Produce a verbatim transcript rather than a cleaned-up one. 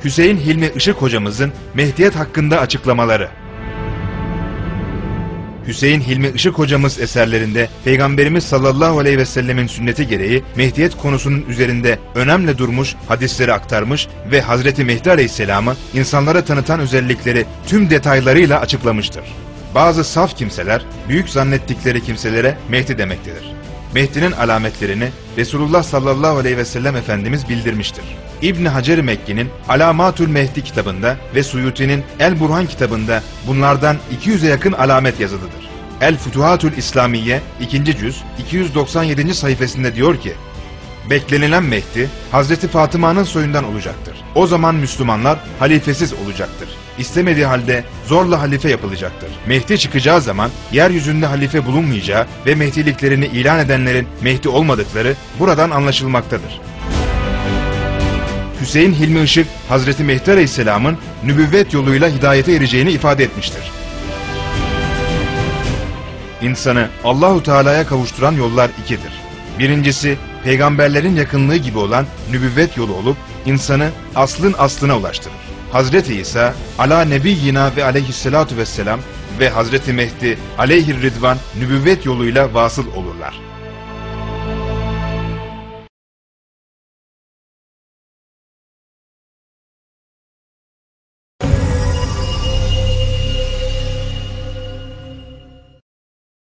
Hüseyin Hilmi Işık hocamızın Mehdiyet hakkında açıklamaları. Hüseyin Hilmi Işık hocamız eserlerinde Peygamberimiz sallallahu aleyhi ve sellemin sünneti gereği Mehdiyet konusunun üzerinde önemli durmuş, hadisleri aktarmış ve Hazreti Mehdi aleyhisselamı insanlara tanıtan özellikleri tüm detaylarıyla açıklamıştır. Bazı saf kimseler, büyük zannettikleri kimselere Mehdi demektedir. Mehdi'nin alametlerini Resulullah sallallahu aleyhi ve sellem Efendimiz bildirmiştir. İbn Hacer Mekki'nin Alamatül Mehdi kitabında ve Suyuti'nin El Burhan kitabında bunlardan iki yüze yakın alamet yazılıdır. El Fütuhatül İslamiye ikinci cüz iki yüz doksan yedinci sayfasında diyor ki, beklenilen Mehdi Hazreti Fatıma'nın soyundan olacaktır. O zaman Müslümanlar halifesiz olacaktır. İstemediği halde zorla halife yapılacaktır. Mehdi çıkacağı zaman yeryüzünde halife bulunmayacağı ve Mehdiliklerini ilan edenlerin Mehdi olmadıkları buradan anlaşılmaktadır. Hüseyin Hilmi Işık, Hazreti Mehdi Aleyhisselam'ın nübüvvet yoluyla hidayete ereceğini ifade etmiştir. İnsanı Allahu Teala'ya kavuşturan yollar ikidir. Birincisi, peygamberlerin yakınlığı gibi olan nübüvvet yolu olup insanı aslın aslına ulaştırır. Hazreti İsa ala nebiyyina ve aleyhissalatu vesselam ve Hazreti Mehdi aleyhir ridvan nübüvvet yoluyla vasıl olurlar.